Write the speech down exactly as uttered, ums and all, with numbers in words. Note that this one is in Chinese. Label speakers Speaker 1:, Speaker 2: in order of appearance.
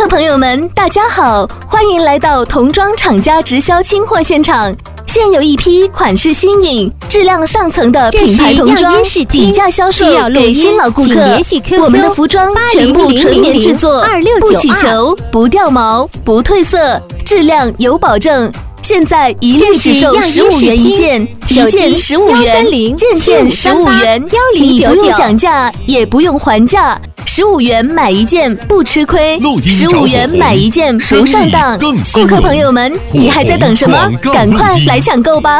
Speaker 1: 朋友们，大家好，欢迎来到童装厂家直销清货现场。现有一批款式新颖、质量上层的品牌童装底价销售给新老顾客。我们的服装全部纯棉制作，不起球、不掉毛、不褪色，质量有保证。现在一律只售十五元一件，一件十五元，件件十五元，你不用讲价，也不用还价。十五元买一件不吃亏，十五元买一件不上当。顾客朋友们，你还在等什么？赶快来抢购吧！